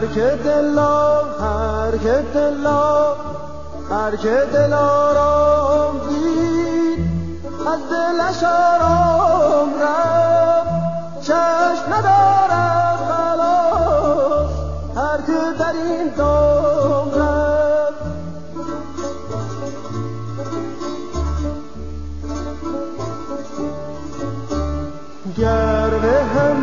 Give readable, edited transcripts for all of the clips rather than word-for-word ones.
هر که دل آرام دید از دلش آرام رفت، چشم ندارد خلاص هر که در این دام رفت. گر به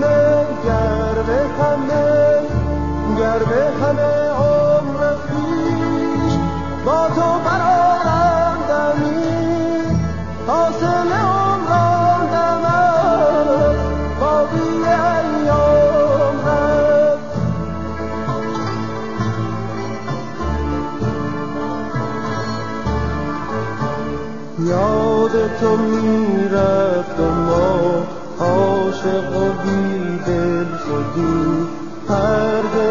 همه عمر خویش با تو برآرم دمی، حاصل عمران دم است باقی ایام رفت. یاد تو میرفت و ما عاشق و بی دل شدیم، پرده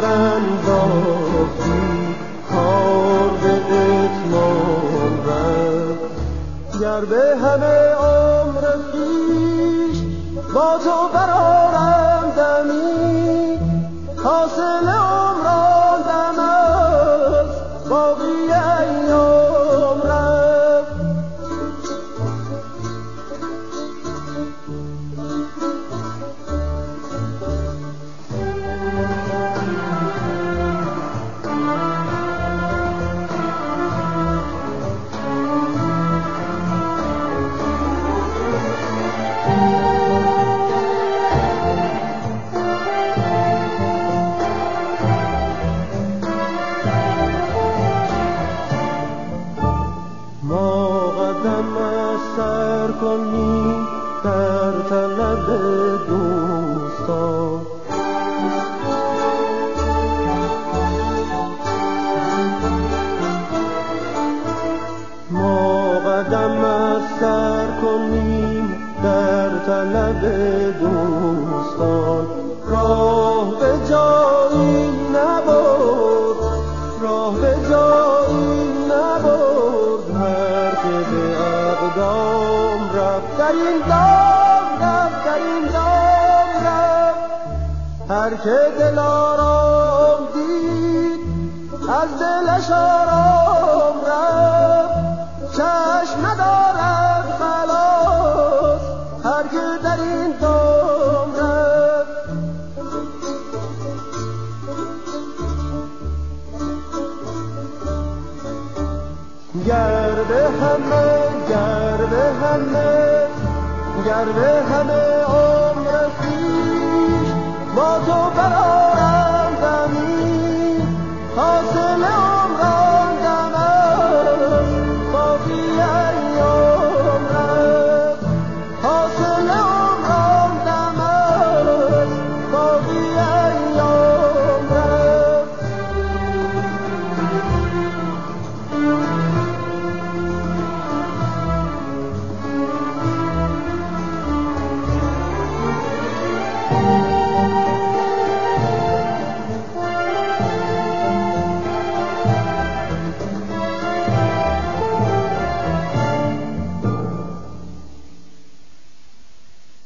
برانداختی کار به اتمام رفت. گر به همه عمر خویش با تو برآرم دمی، حاصل عمران دم است باقی ایام رفت. سر کنی در طلب دوستان، ما قدم از سر کنیم در طلب دوستان. راه به جایی نبرد، راه به جایی نبرد هر که به اقدام رفت، در این دام رفت، در این دام رفت. هر که دل آرام دید از دلش آرام رفت، چشم ندارد خلاص هر که در این دام رفت. گر به همه